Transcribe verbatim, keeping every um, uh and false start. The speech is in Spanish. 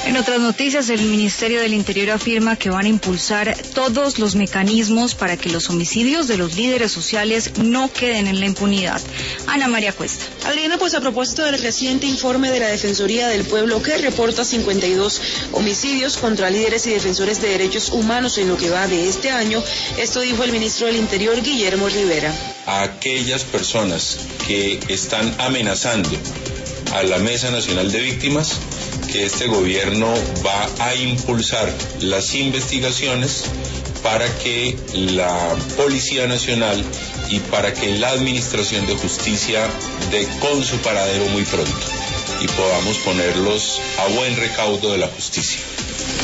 En otras noticias, el Ministerio del Interior afirma que van a impulsar todos los mecanismos para que los homicidios de los líderes sociales no queden en la impunidad. Ana María Cuesta. Adriana, pues a propósito del reciente informe de la Defensoría del Pueblo que reporta cincuenta y dos homicidios contra líderes y defensores de derechos humanos en lo que va de este año, esto dijo el ministro del Interior, Guillermo Rivera. A aquellas personas que están amenazando a la Mesa Nacional de Víctimas, que este gobierno va a impulsar las investigaciones para que la Policía Nacional y para que la Administración de Justicia dé con su paradero muy pronto y podamos ponerlos a buen recaudo de la justicia.